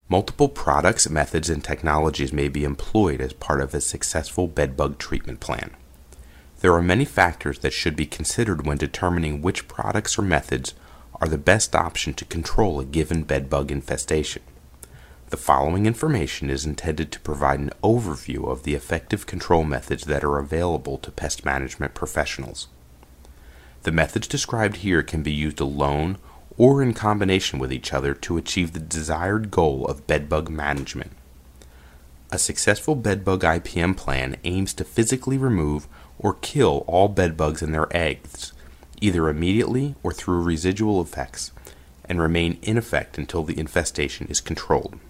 Multiple products, methods, and technologies may be employed as part of a successful bedbug treatment plan. There are many factors that should be considered when determining which products or methods are the best option to control a given bedbug infestation. The following information is intended to provide an overview of the effective control methods that are available to pest management professionals. The methods described here can be used alone or in combination with each other to achieve the desired goal of bedbug management. A successful bedbug IPM plan aims to physically remove or kill all bedbugs and their eggs, either immediately or through residual effects, and remain in effect until the infestation is controlled.